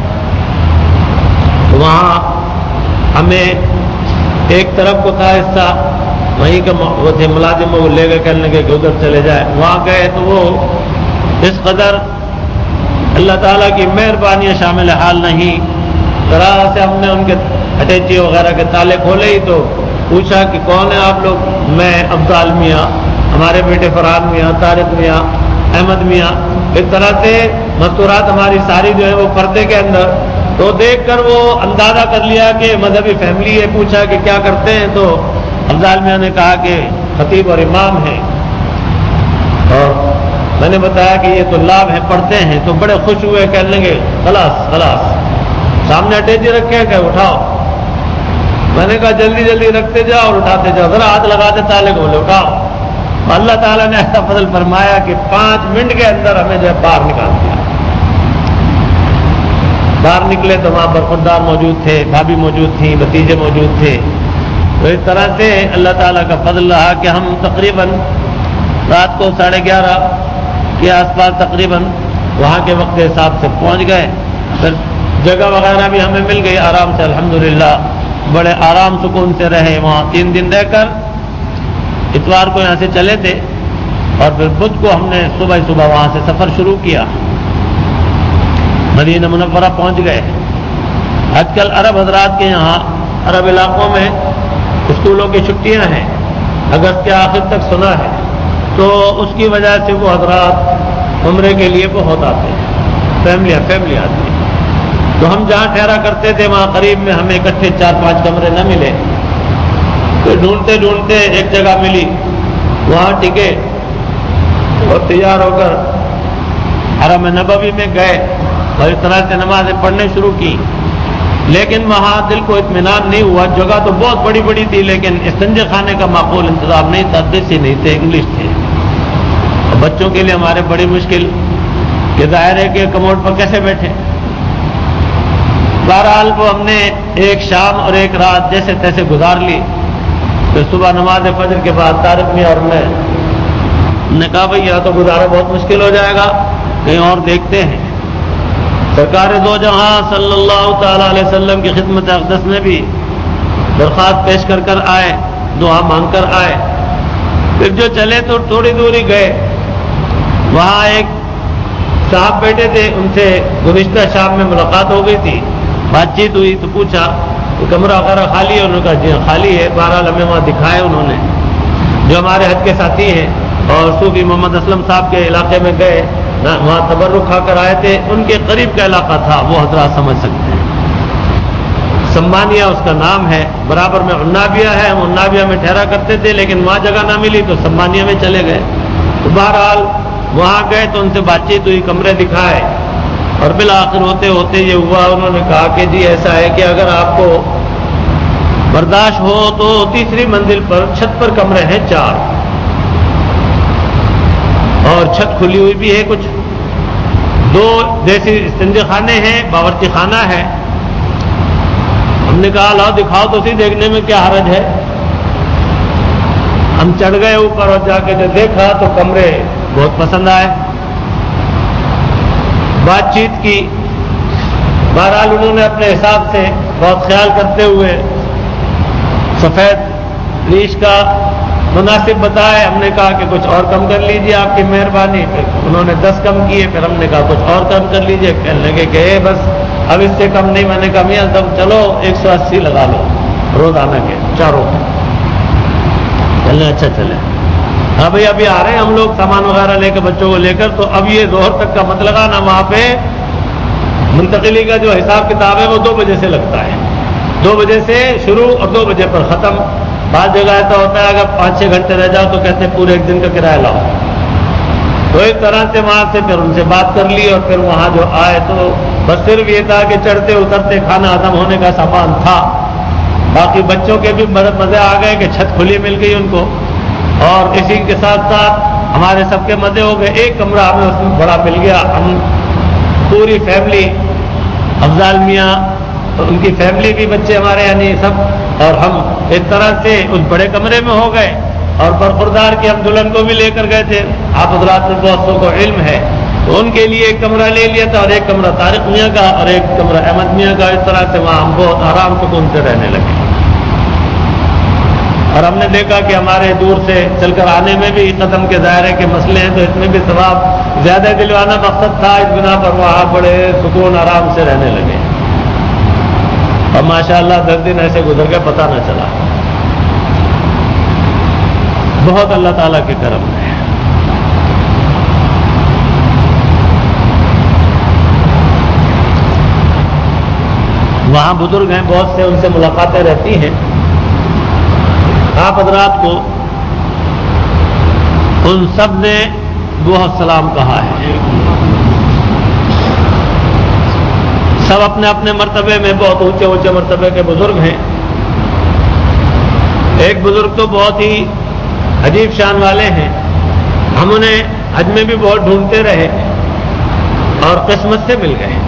وہاں ہمیں ایک طرف کو تھا حصہ, وہیں کا وہ تھے ملازم, وہ لے گئے کہنے لگے کہ ادھر چلے جائے. وہاں گئے تو وہ اس قدر اللہ تعالیٰ کی مہربانی شامل حال نہیں. ذرا سے ہم نے ان کے اٹیچی وغیرہ کے تالے کھولے ہی تو پوچھا کہ کون ہیں آپ لوگ. میں افضال میاں, ہمارے بیٹے فرحان میاں, طارق میاں, احمد میاں. اس طرح سے مستورات ہماری ساری جو ہے وہ پردے کے اندر. تو دیکھ کر وہ اندازہ کر لیا کہ مذہبی فیملی ہے. پوچھا کہ کیا کرتے ہیں, تو افضال میاں نے کہا کہ خطیب اور امام ہیں. اور میں نے بتایا کہ یہ طلاب ہیں, پڑھتے ہیں. تو بڑے خوش ہوئے, کہنے لگے خلاص خلاص. سامنے اٹیچی رکھے ہیں کہ اٹھاؤ. میں نے کہا جلدی جلدی رکھتے جاؤ اور اٹھاتے جاؤ, ذرا ہاتھ لگاتے تالے کو, بولے اٹھاؤ. اللہ تعالیٰ نے ایسا فضل فرمایا کہ پانچ منٹ کے اندر ہمیں جو ہے باہر نکال دیا. باہر نکلے تو وہاں برخوردار موجود تھے, بھابھی موجود تھیں, بھتیجے موجود تھے. تو اس طرح سے اللہ تعالیٰ کا فضل رہا کہ ہم تقریباً رات کو ساڑھے گیارہ کے آس پاس تقریباً وہاں کے وقت کے حساب سے پہنچ گئے. پھر جگہ وغیرہ بھی ہمیں مل گئی آرام سے, الحمدللہ بڑے آرام سکون سے رہے. وہاں تین دن رہ کر اتوار کو یہاں سے چلے تھے اور پھر بدھ کو ہم نے صبح صبح وہاں سے سفر شروع کیا. مدینہ منورہ پہنچ گئے. آج کل عرب حضرات کے یہاں عرب علاقوں میں اسکولوں کی چھٹیاں ہیں, اگست کے آخر تک سنا ہے. تو اس کی وجہ سے وہ حضرات عمرے کے لیے بہت آتے ہیں, فیملیاں فیملی آتی ہیں. تو ہم جہاں ٹھہرا کرتے تھے وہاں قریب میں ہمیں اکٹھے چار پانچ کمرے نہ ملے. تو ڈھونڈتے ڈھونڈتے ایک جگہ ملی, وہاں ٹکے اور تیار ہو کر حرم نبوی میں گئے اور اس طرح سے نمازیں پڑھنے شروع کی. لیکن وہاں دل کو اطمینان نہیں ہوا. جگہ تو بہت بڑی بڑی تھی لیکن استنجے خانے کا معقول انتظام نہیں تھا. دیسی نہیں تھے, انگلش تھے. اور بچوں کے لیے ہمارے بڑی مشکل کہ ظاہر ہے کہ کموڈ پر کیسے بیٹھے. بہرحال وہ ہم نے ایک شام اور ایک رات جیسے تیسے گزار لی. پھر صبح نماز فجر کے بعد طارق میں اور میں نے کہا بھائی یہاں تو گزارا بہت مشکل ہو جائے گا, کہیں اور دیکھتے ہیں. سرکار دو جہاں صلی اللہ تعالی علیہ وسلم کی خدمت اقدس میں بھی درخواست پیش کر کر آئے, دعا مانگ کر آئے. پھر جو چلے تو تھوڑی دوری گئے, وہاں ایک صاحب بیٹھے تھے, ان سے گزشتہ شام میں ملاقات ہو گئی تھی, بات چیت ہوئی. تو پوچھا کہ کمرہ وغیرہ خالی ہے؟ انہوں نے کہا جی خالی ہے. بہرحال ہمیں وہاں دکھائے انہوں نے, جو ہمارے حج کے ساتھی ہیں اور صوفی محمد اسلم صاحب کے علاقے میں گئے, وہاں تبرک کھا کر آئے تھے. ان کے قریب کا علاقہ تھا, وہ حضرات سمجھ سکتے ہیں. سمانیہ اس کا نام ہے، برابر میں عنابیہ ہے، ہم عنابیہ میں ٹھہرا کرتے تھے لیکن وہاں جگہ نہ ملی تو سمانیہ میں چلے گئے۔ تو بہرحال وہاں گئے تو ان سے بات چیت ہوئی، کمرے دکھائے، اور بالآخر ہوتے ہوتے یہ ہوا، انہوں نے کہا کہ جی ایسا ہے کہ اگر آپ کو برداشت ہو تو تیسری منزل پر چھت پر کمرے ہیں چار، اور چھت کھلی ہوئی بھی ہے، کچھ دو جیسے استنجے خانے ہیں، باورچی خانہ ہے۔ ہم نے کہا لاؤ دکھاؤ تو سی، دیکھنے میں کیا حرج ہے۔ ہم چڑھ گئے اوپر اور جا کے جو دیکھا تو کمرے بہت پسند آئے، بات چیت کی، بہرحال انہوں نے اپنے حساب سے بہت خیال کرتے ہوئے سفید ریش کا مناسب بتائے۔ ہم نے کہا کہ کچھ اور کم کر لیجئے آپ کی مہربانی، پھر انہوں نے دس کم کیے، پھر ہم نے کہا کچھ اور کم کر لیجئے، کہنے لگے کہ اے بس اب اس سے کم نہیں۔ میں نے کہا میاں تم چلو ایک سو اسی لگا لو روزانہ کے چاروں کے۔ چلے اچھا چلے، ہاں بھائی ابھی آ رہے ہیں ہم لوگ سامان وغیرہ لے کے بچوں کو لے کر، تو اب یہ ظہر تک کا مت لگانا، وہاں پہ منتقلی کا جو حساب کتاب ہے وہ دو بجے سے لگتا ہے، دو بجے سے شروع اور دو بجے پر ختم۔ بعض جگہ ایسا ہوتا ہے اگر پانچ چھ گھنٹے رہ جاؤ تو کہتے ہیں پورے ایک دن کا کرایہ لاؤ۔ تو اس طرح سے وہاں سے پھر ان سے بات کر لی، اور پھر وہاں جو آئے تو بس صرف یہ تھا کہ چڑھتے اترتے کھانا ہضم ہونے کا سامان تھا، باقی بچوں کے بھی مزے آ گئے کہ چھت کھلی مل گئی ان کو، اور اسی کے ساتھ ساتھ ہمارے سب کے مزے ہو گئے۔ ایک کمرہ ہمیں اس میں بڑا مل گیا، ہم پوری فیملی، افضال میاں ان کی فیملی بھی، بچے ہمارے یعنی سب، اور ہم ایک طرح سے اس بڑے کمرے میں ہو گئے، اور برخوردار کی ہم دلہن کو بھی لے کر گئے تھے، آپ حضرات میں دوستوں کو علم ہے، تو ان کے لیے ایک کمرہ لے لیا تھا، اور ایک کمرہ طارق میاں کا اور ایک کمرہ احمد میاں کا۔ اس طرح سے وہاں ہم بہت آرام سکون سے رہنے لگے، اور ہم نے دیکھا کہ ہمارے دور سے چل کر آنے میں بھی قدم کے دائرے کے مسئلے ہیں، تو اس میں بھی ثواب زیادہ دلوانا مقصد تھا، اس بنا پر وہاں بڑے سکون آرام سے رہنے لگے، اور ماشاءاللہ دس دن ایسے گزر گئے پتہ نہ چلا، بہت اللہ تعالیٰ کے کرم ہے۔ وہاں بزرگ ہیں بہت سے، ان سے ملاقاتیں رہتی ہیں، آپ حضرات کو ان سب نے بہت سلام کہا ہے، سب اپنے اپنے مرتبے میں بہت اونچے اونچے مرتبے کے بزرگ ہیں۔ ایک بزرگ تو بہت ہی عجیب شان والے ہیں، ہم انہیں حج میں بھی بہت ڈھونڈتے رہے اور قسمت سے مل گئے۔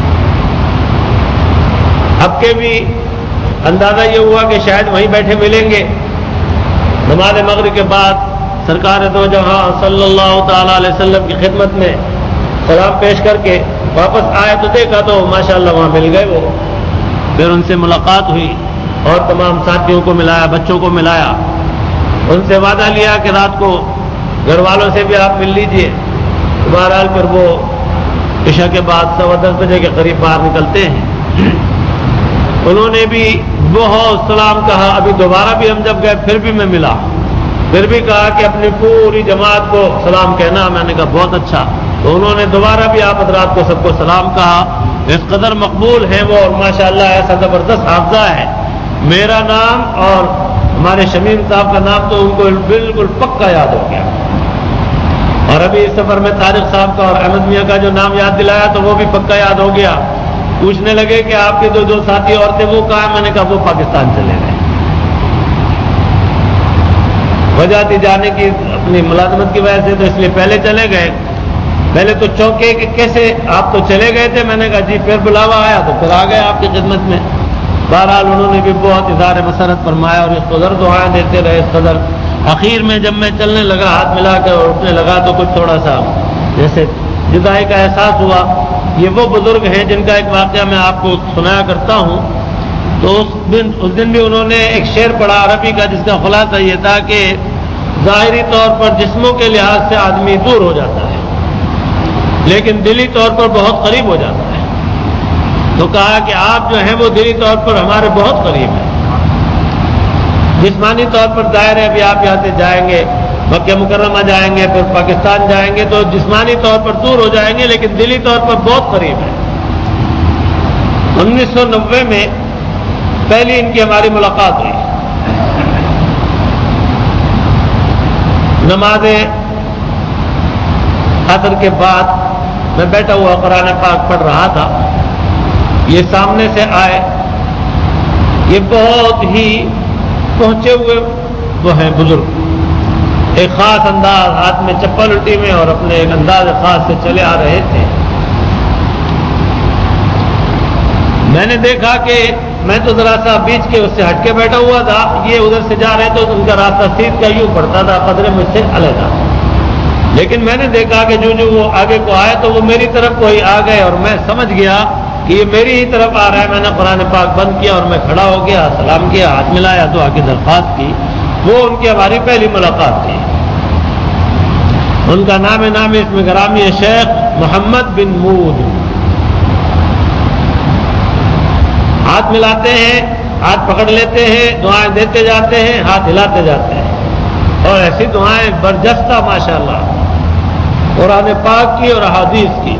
اب کے بھی اندازہ یہ ہوا کہ شاید وہیں بیٹھے ملیں گے، نماز مغرب کے بعد سرکار دو جہاں صلی اللہ تعالیٰ علیہ وسلم کی خدمت میں سلام پیش کر کے واپس آئے تو دیکھا تو ماشاءاللہ وہاں مل گئے وہ، پھر ان سے ملاقات ہوئی اور تمام ساتھیوں کو ملایا، بچوں کو ملایا، ان سے وعدہ لیا کہ رات کو گھر والوں سے بھی آپ مل لیجئے۔ بہرحال پھر وہ عشاء کے بعد سوا دس بجے کے قریب باہر نکلتے ہیں، انہوں نے بھی بہت سلام کہا۔ ابھی دوبارہ بھی ہم جب گئے پھر بھی میں ملا، پھر بھی کہا کہ اپنی پوری جماعت کو سلام کہنا۔ میں نے کہا بہت اچھا، تو انہوں نے دوبارہ بھی آپ حضرات کو سب کو سلام کہا۔ اس قدر مقبول ہیں وہ، اور ماشاءاللہ ایسا زبردست حافظہ ہے، میرا نام اور ہمارے شمیم صاحب کا نام تو ان کو بالکل پکا یاد ہو گیا، اور ابھی اس سفر میں طارق صاحب کا اور احمد میاں کا جو نام یاد دلایا تو وہ بھی پکا یاد ہو گیا۔ پوچھنے لگے کہ آپ کے دو دو ساتھی اور تھے وہ کہاں؟ میں نے کہا وہ پاکستان چلے گئے، وجہ تھی جانے کی اپنی ملازمت کی وجہ سے، تو اس لیے پہلے چلے گئے۔ پہلے تو چونکے کہ کیسے آپ تو چلے گئے تھے، میں نے کہا جی پھر بلاوا آیا تو پھر آ گئے آپ کی خدمت میں۔ بہرحال انہوں نے بھی بہت اظہار مسرت فرمایا اور اس قدر دعائیں دیتے رہے، اس قدر اخیر میں جب میں چلنے لگا ہاتھ ملا کر اور اٹھنے لگا تو کچھ تھوڑا سا جیسے جدائی کا احساس ہوا۔ یہ وہ بزرگ ہیں جن کا ایک واقعہ میں آپ کو سنایا کرتا ہوں۔ تو اس دن اس دن بھی انہوں نے ایک شعر پڑھا عربی کا، جس کا خلاصہ یہ تھا کہ ظاہری طور پر جسموں کے لحاظ سے آدمی دور ہو جاتا ہے لیکن دلی طور پر بہت قریب ہو جاتا ہے۔ تو کہا کہ آپ جو ہیں وہ دلی طور پر ہمارے بہت قریب ہیں، جسمانی طور پر ظاہر ہے ابھی آپ یہاں سے جائیں گے مکہ مکرمہ جائیں گے، پھر پاکستان جائیں گے تو جسمانی طور پر دور ہو جائیں گے لیکن دلی طور پر بہت قریب ہے۔ انیس سو نوے میں پہلی ان کی ہماری ملاقات ہوئی. نماز عصر کے بعد میں بیٹھا ہوا قرآن پاک پڑھ رہا تھا. یہ سامنے سے آئے. یہ بہت ہی پہنچے ہوئے وہ ہیں بزرگ. ایک خاص انداز، ہاتھ میں چپل الٹی میں اور اپنے ایک انداز خاص سے چلے آ رہے تھے. میں نے دیکھا کہ میں تو ذرا سا بیچ کے اس سے ہٹ کے بیٹھا ہوا تھا. یہ ادھر سے جا رہے تو ان کا راستہ سیدھ کا یوں پڑتا تھا، قدرے مجھ سے علیحدہ. لیکن میں نے دیکھا کہ جو جو وہ آگے کو آئے تو وہ میری طرف کوئی آ گئے اور میں سمجھ گیا کہ یہ میری ہی طرف آ رہا ہے. میں نے قرآن پاک بند کیا اور میں کھڑا ہو گیا، سلام کیا، ہاتھ ملایا، دعا کی درخواست کی. وہ ان کی ہماری پہلی ملاقات تھی. ان کا نام نام اس میں گرامی ہے شیخ محمد بن مود. ہاتھ ملاتے ہیں، ہاتھ پکڑ لیتے ہیں، دعائیں دیتے جاتے ہیں، ہاتھ ہلاتے جاتے ہیں، اور ایسی دعائیں برجستہ ماشاءاللہ قرآن پاک کی اور احادیث کی.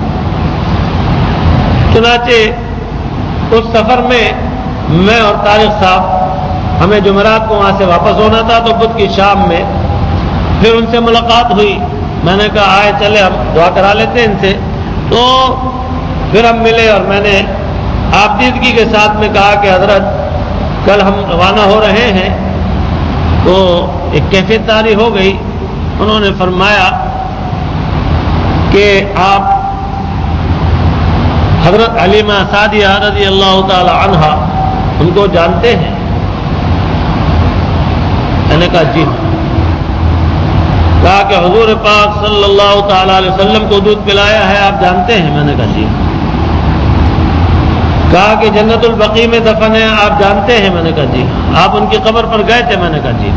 چنانچہ اس سفر میں میں اور طارق صاحب ہمیں جمعرات کو وہاں سے واپس ہونا تھا تو بدھ کی شام میں پھر ان سے ملاقات ہوئی. میں نے کہا آئے چلے ہم دعا کرا لیتے ہیں ان سے. تو پھر ہم ملے اور میں نے آپ دیدگی کے ساتھ میں کہا کہ حضرت کل ہم روانہ ہو رہے ہیں. تو ایک کیفیت طاری ہو گئی. انہوں نے فرمایا کہ آپ حضرت علیمہ سعدیہ رضی اللہ تعالی عنہا ان کو جانتے ہیں؟ میں نے کہا جی. کہا کہ حضور پاک صلی اللہ تعالی علیہ وسلم کو دودھ پلایا ہے آپ جانتے ہیں؟ میں نے کہا جی. کہا کہ جنت البقیع میں دفن ہے آپ جانتے ہیں؟ میں نے کہا جی. آپ ان کی قبر پر گئے تھے؟ میں نے کہا جی.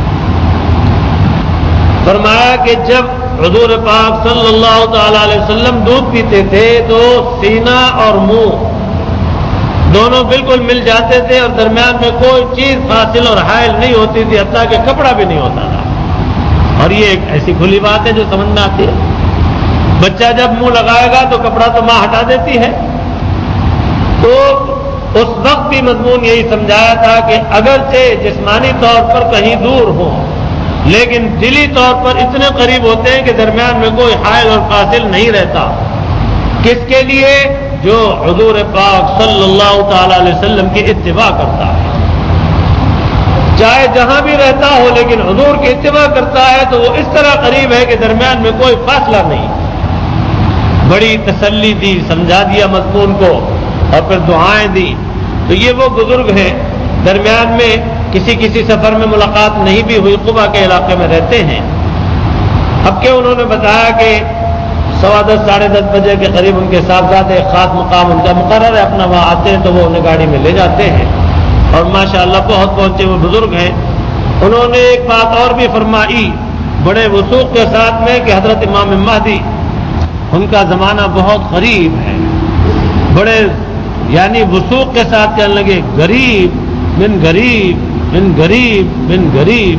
فرمایا کہ جب حضور پاک صلی اللہ تعالی علیہ وسلم دودھ پیتے تھے تو سینہ اور منہ دونوں بالکل مل جاتے تھے اور درمیان میں کوئی چیز فاصل اور حائل نہیں ہوتی تھی، حتیٰ کہ کپڑا بھی نہیں ہوتا تھا. اور یہ ایک ایسی کھلی بات ہے جو سمجھ میں آتی ہے. بچہ جب منہ لگائے گا تو کپڑا تو ماں ہٹا دیتی ہے. تو اس وقت بھی مضمون یہی سمجھایا تھا کہ اگرچہ جسمانی طور پر کہیں دور ہوں لیکن دلی طور پر اتنے قریب ہوتے ہیں کہ درمیان میں کوئی حائل اور فاصل نہیں رہتا. کس کے لیے؟ جو حضور پاک صلی اللہ تعالی علیہ وسلم کی اتباع کرتا ہے، چاہے جہاں بھی رہتا ہو لیکن حضور کی اتباع کرتا ہے تو وہ اس طرح قریب ہے کہ درمیان میں کوئی فاصلہ نہیں. بڑی تسلی دی، سمجھا دیا مضمون کو اور پھر دعائیں دی. تو یہ وہ بزرگ ہیں. درمیان میں کسی کسی سفر میں ملاقات نہیں بھی ہوئی، قبا کے علاقے میں رہتے ہیں. اب کہ انہوں نے بتایا کہ سوا دس ساڑھے دس بجے کے قریب ان کے صاحبزادے ایک خاص مقام ان کا مقرر ہے اپنا وہاں آتے ہیں تو وہ انہیں گاڑی میں لے جاتے ہیں اور ماشاءاللہ بہت پہنچے ہوئے بزرگ ہیں. انہوں نے ایک بات اور بھی فرمائی بڑے وثوق کے ساتھ میں کہ حضرت امام مہدی ان کا زمانہ بہت قریب ہے. بڑے یعنی وثوق کے ساتھ کہنے لگے غریب بن غریب بن غریب بن غریب.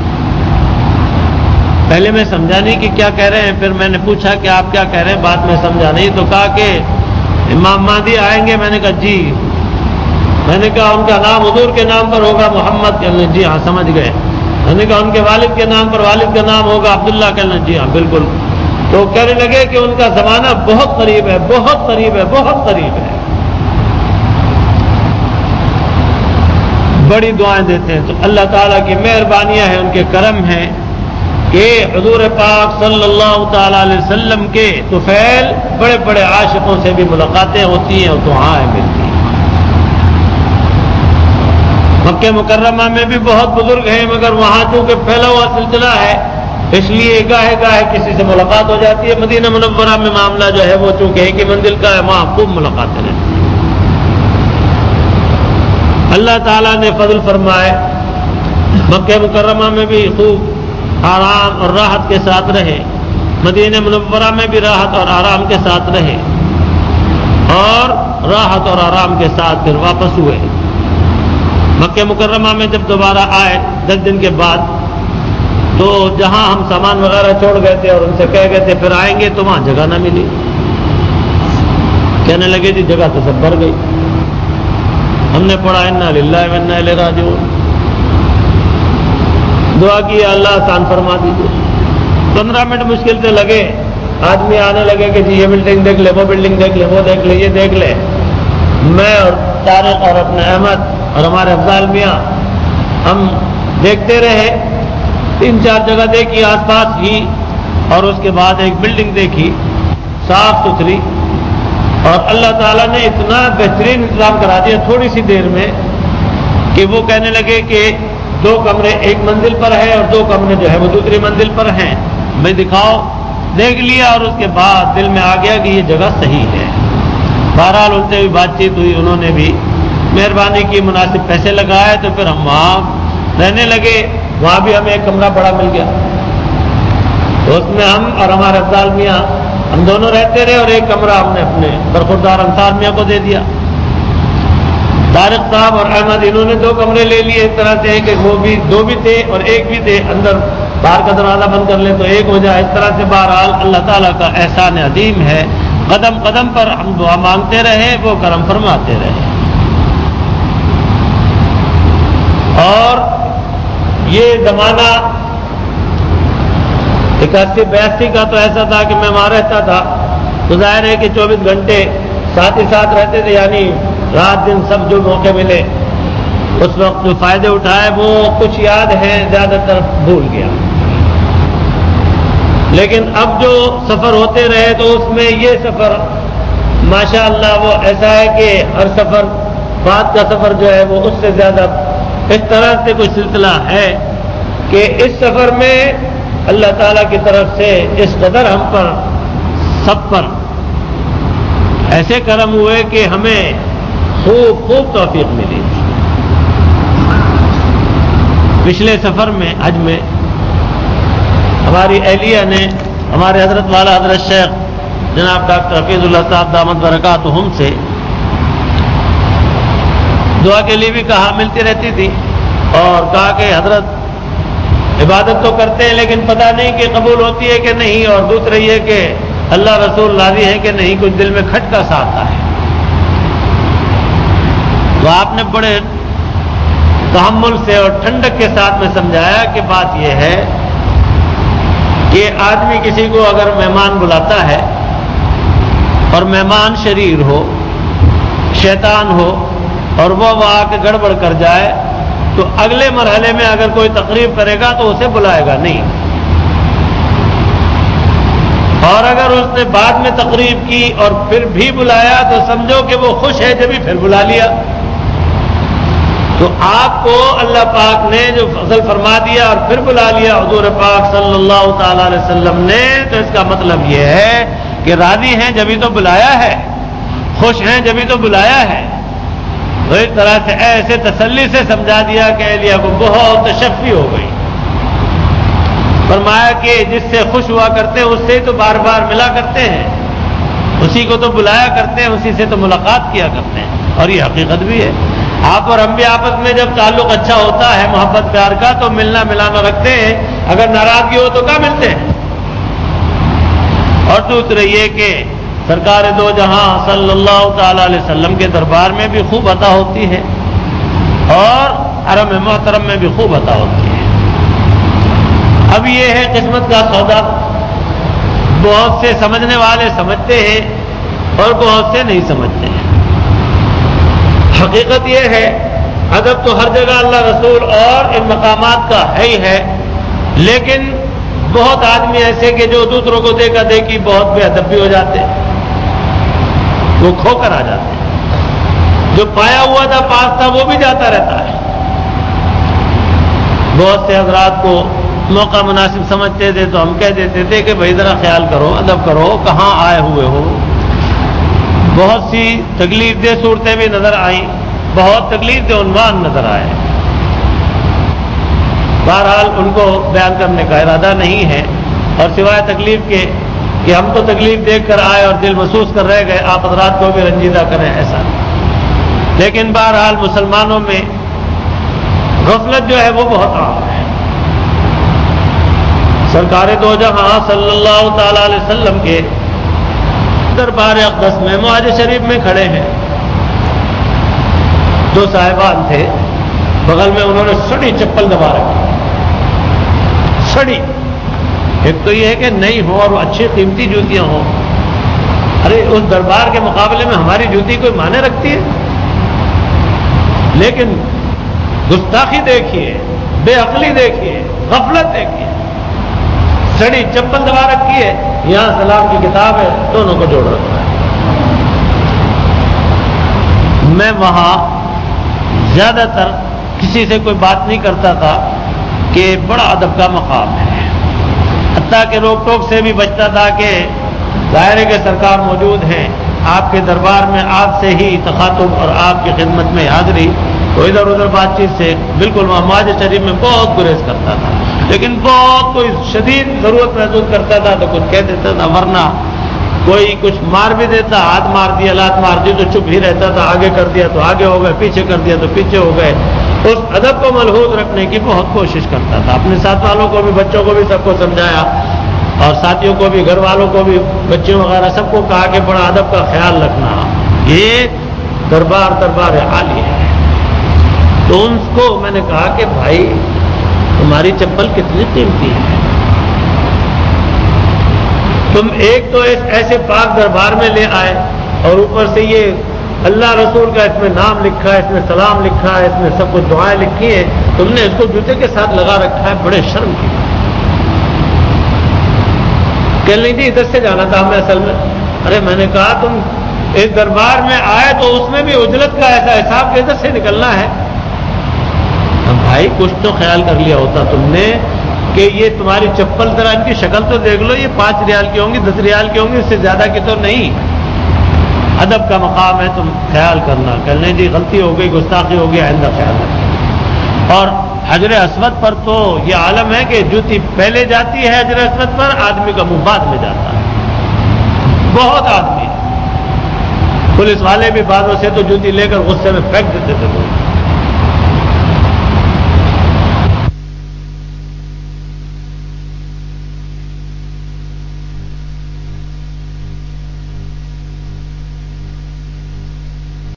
پہلے میں سمجھا نہیں کہ کیا کہہ رہے ہیں، پھر میں نے پوچھا کہ آپ کیا کہہ رہے ہیں، بات میں سمجھا نہیں. تو کہا کہ امام مہدی آئیں گے. میں نے کہا جی. میں نے کہا ان کا نام حضور کے نام پر ہوگا محمد؟ کہنے جی ہاں سمجھ گئے. میں نے کہا ان کے والد کے نام پر والد کا نام ہوگا عبداللہ؟ کہنے جی ہاں بالکل. تو کہنے لگے کہ ان کا زمانہ بہت قریب ہے، بہت قریب ہے، بہت قریب ہے. بڑی دعائیں دیتے ہیں. تو اللہ تعالیٰ کی مہربانیاں ہیں، ان کے کرم ہیں کہ حضور پاک صلی اللہ تعالی علیہ وسلم کے طفیل بڑے بڑے عاشقوں سے بھی ملاقاتیں ہوتی ہیں اور دعائیں ملتی ہیں. مکہ مکرمہ میں بھی بہت بزرگ ہیں مگر وہاں چونکہ پھیلا ہوا سلسلہ ہے اس لیے گاہے گاہے کسی سے ملاقات ہو جاتی ہے. مدینہ منورہ میں معاملہ جو ہے وہ چونکہ ایک ہی منزل کا ہے، وہاں خوب ملاقاتیں رہتی ہیں. اللہ تعالیٰ نے فضل فرمائے مکہ مکرمہ میں بھی خوب آرام اور راحت کے ساتھ رہے، مدینہ منورہ میں بھی راحت اور آرام کے ساتھ رہے اور راحت اور آرام کے ساتھ پھر واپس ہوئے. مکہ مکرمہ میں جب دوبارہ آئے دس دن کے بعد تو جہاں ہم سامان وغیرہ چھوڑ گئے تھے اور ان سے کہہ گئے تھے پھر آئیں گے تو وہاں جگہ نہ ملی. کہنے لگے جی جگہ تو سب بھر گئی. ہم نے پڑھا انا للہ و انا الیہ راجعون، دعا کی اللہ آسان فرما دیجیے. پندرہ منٹ مشکل سے لگے، آدمی آنے لگے کہ جی یہ بلڈنگ دیکھ لے، وہ بلڈنگ دیکھ لے، وہ دیکھ لے، یہ دیکھ لے. میں اور طارق اور اپنے احمد اور ہمارے افضال میاں ہم دیکھتے رہے. تین چار جگہ دیکھی آس پاس ہی، اور اس کے بعد ایک بلڈنگ دیکھی صاف ستھری، اور اللہ تعالیٰ نے اتنا بہترین انتظام کرا دیا تھوڑی سی دیر میں کہ وہ کہنے لگے کہ دو کمرے ایک منزل پر ہیں اور دو کمرے جو ہے وہ دوسری منزل پر ہیں. میں دکھاؤ، دیکھ لیا، اور اس کے بعد دل میں آ گیا کہ یہ جگہ صحیح ہے. بہرحال ان سے بھی بات چیت ہوئی، انہوں نے بھی مہربانی کی، مناسب پیسے لگائے، تو پھر ہم وہاں رہنے لگے. وہاں بھی ہمیں ایک کمرہ بڑا مل گیا، تو اس میں ہم اور ہمارے افضال میاں ہم دونوں رہتے رہے، اور ایک کمرہ ہم نے اپنے برخوردار انصار میاں کو دے دیا. طارق صاحب اور احمد انہوں نے دو کمرے لے لیے اس طرح سے کہ وہ بھی دو بھی تھے اور ایک بھی تھے، اندر باہر کا دروازہ بند کر لیں تو ایک ہو جائے. اس طرح سے بہرحال اللہ تعالیٰ کا احسان عظیم ہے، قدم قدم پر ہم دعا مانگتے رہے، وہ کرم فرماتے رہے. اور یہ زمانہ اکاسی بیاسی کا تو ایسا تھا کہ میں وہاں رہتا تھا، تو ظاہر ہے کہ چوبیس گھنٹے ساتھ ہی ساتھ رہتے تھے، یعنی رات دن سب جو موقع ملے اس وقت جو فائدے اٹھائے وہ کچھ یاد ہیں، زیادہ تر بھول گیا. لیکن اب جو سفر ہوتے رہے تو اس میں یہ سفر ماشاء اللہ وہ ایسا ہے کہ ہر سفر بعد کا سفر جو ہے وہ اس سے زیادہ اس طرح سے کوئی سلسلہ ہے کہ اس سفر میں اللہ تعالیٰ کی طرف سے اس قدر ہم پر سب پر ایسے کرم ہوئے کہ ہمیں خوب خوب توفیق ملی. پچھلے سفر میں حج میں ہماری اہلیہ نے ہمارے حضرت والا حضرت شیخ جناب ڈاکٹر حفیظ اللہ صاحب دامت برکاتہم سے دعا کے لیے بھی کہا، ملتی رہتی تھی، اور کہا کہ حضرت عبادت تو کرتے ہیں لیکن پتہ نہیں کہ قبول ہوتی ہے کہ نہیں، اور دوسرا یہ کہ اللہ رسول راضی ہے کہ نہیں، کچھ دل میں کھٹکا سا آتا ہے. تو آپ نے بڑے تحمل سے اور ٹھنڈک کے ساتھ میں سمجھایا کہ بات یہ ہے کہ آدمی کسی کو اگر مہمان بلاتا ہے اور مہمان شریر ہو، شیطان ہو، اور وہ وہاں کے گڑبڑ کر جائے تو اگلے مرحلے میں اگر کوئی تقریب کرے گا تو اسے بلائے گا نہیں، اور اگر اس نے بعد میں تقریب کی اور پھر بھی بلایا تو سمجھو کہ وہ خوش ہے جبھی پھر بلا لیا. تو آپ کو اللہ پاک نے جو فضل فرما دیا اور پھر بلا لیا حضور پاک صلی اللہ تعالی علیہ وسلم نے، تو اس کا مطلب یہ ہے کہ راضی ہیں جبھی تو بلایا ہے، خوش ہیں جبھی تو بلایا ہے. تو اس طرح سے ایسے تسلی سے سمجھا دیا کہ اہلیہ کو بہت تشفی ہو گئی. فرمایا کہ جس سے خوش ہوا کرتے ہیں اس سے تو بار بار ملا کرتے ہیں، اسی کو تو بلایا کرتے ہیں، اسی سے تو ملاقات کیا کرتے ہیں. اور یہ حقیقت بھی ہے، آپ اور ہم بھی آپس میں جب تعلق اچھا ہوتا ہے محبت پیار کا تو ملنا ملانا رکھتے ہیں، اگر ناراضگی ہو تو کہاں ملتے ہیں. اور دوسرے یہ کہ سرکار دو جہاں صلی اللہ تعالی علیہ وسلم کے دربار میں بھی خوب عطا ہوتی ہے اور حرم محترم میں بھی خوب عطا ہوتی ہے. اب یہ ہے قسمت کا سودا، بہت سے سمجھنے والے سمجھتے ہیں اور بہت سے نہیں سمجھتے ہیں. حقیقت یہ ہے ادب تو ہر جگہ اللہ رسول اور ان مقامات کا ہے ہی ہے، لیکن بہت آدمی ایسے کہ جو دوسروں کو دیکھا دیکھی بہت بے ادب بھی ہو جاتے ہیں، وہ کھو کر آ جاتے ہیں. جو پایا ہوا تھا پاس تھا وہ بھی جاتا رہتا ہے. بہت سے حضرات کو موقع مناسب سمجھتے تھے تو ہم کہہ دیتے تھے کہ بھائی ذرا خیال کرو، ادب کرو، کہاں آئے ہوئے ہو. بہت سی تکلیف دہ صورتیں بھی نظر آئیں، بہت تکلیف دہ عنوان نظر آئے. بہرحال ان کو بیان کرنے کا ارادہ نہیں ہے، اور سوائے تکلیف کے کہ ہم تو تکلیف دیکھ کر آئے اور دل محسوس کر رہ گئے، آپ حضرات کو بھی رنجیدہ کریں ایسا. لیکن بہرحال مسلمانوں میں غفلت جو ہے وہ بہت عام ہے. سرکار دو جہاں صلی اللہ تعالی علیہ وسلم کے دربار اقدس میں معاذ شریف میں کھڑے ہیں. دو صاحبان تھے، بغل میں انہوں نے سڑی چپل دبا رکھی، سڑی۔ ایک تو یہ ہے کہ نئی ہو اور اچھی قیمتی جوتیاں ہوں، ارے اس دربار کے مقابلے میں ہماری جوتی کوئی معنی رکھتی ہے؟ لیکن گستاخی دیکھیے، بے عقلی دیکھیے، غفلت دیکھیے، سڑی چپل دبا رکھی ہے، یہاں سلام کی کتاب ہے، دونوں کو جوڑ رکھا ہے۔ میں وہاں زیادہ تر کسی سے کوئی بات نہیں کرتا تھا کہ بڑا ادب کا مقام ہے، حتیٰ کہ روک ٹوک سے بھی بچتا تھا کہ ظاہر ہے کہ سرکار موجود ہیں، آپ کے دربار میں آپ سے ہی تخاطب اور آپ کی خدمت میں حاضری، تو ادھر ادھر بات چیت سے بالکل معاذ شریف میں بہت گریز کرتا تھا، لیکن بہت کوئی شدید ضرورت محسوس کرتا تھا تو کچھ کہہ دیتا تھا، ورنہ کوئی کچھ مار بھی دیتا، ہاتھ مار دیا، لات مار دی تو چپ ہی رہتا تھا، آگے کر دیا تو آگے ہو گئے، پیچھے کر دیا تو پیچھے ہو گئے۔ اس ادب کو ملحوظ رکھنے کی بہت کوشش کرتا تھا، اپنے ساتھ والوں کو بھی، بچوں کو بھی، سب کو سمجھایا، اور ساتھیوں کو بھی، گھر والوں کو بھی، بچوں وغیرہ سب کو کہا کہ بڑا ادب کا خیال رکھنا، یہ دربار دربار عالی ہے۔ تو ان کو میں نے کہا کہ بھائی تمہاری چپل کتنی قیمتی ہے، تم ایک تو ایسے پاک دربار میں لے آئے اور اوپر سے یہ اللہ رسول کا اس میں نام لکھا ہے، اس میں سلام لکھا ہے، اس میں سب کچھ دعائیں لکھی ہیں، تم نے اس کو جوتے کے ساتھ لگا رکھا ہے، بڑے شرم کی بات۔ کہہ لیں جی ادھر سے جانا تھا ہمیں اصل میں۔ ارے میں نے کہا تم اس دربار میں آئے تو اس میں بھی اجرت کا ایسا حساب کہ ادھر سے نکلنا ہے، بھائی کچھ تو خیال کر لیا ہوتا تم نے کہ یہ تمہاری چپل ذرا ان کی شکل تو دیکھ لو، یہ پانچ ریال کی ہوں گی، دس ریال کی ہوں گی، اس سے زیادہ کی تو نہیں، ادب کا مقام ہے، تم خیال کرنا۔ کہہ لیں جی غلطی ہو گئی، گستاخی ہو گئی، آئندہ خیال رکھنا۔ اور حجر اسود پر تو یہ عالم ہے کہ جوتی پہلے جاتی ہے حجر اسود پر، آدمی کا منہ بعد میں جاتا ہے، بہت آدمی، پولیس والے بھی بعضوں سے تو جوتی لے کر غصے میں پھینک دیتے تھے،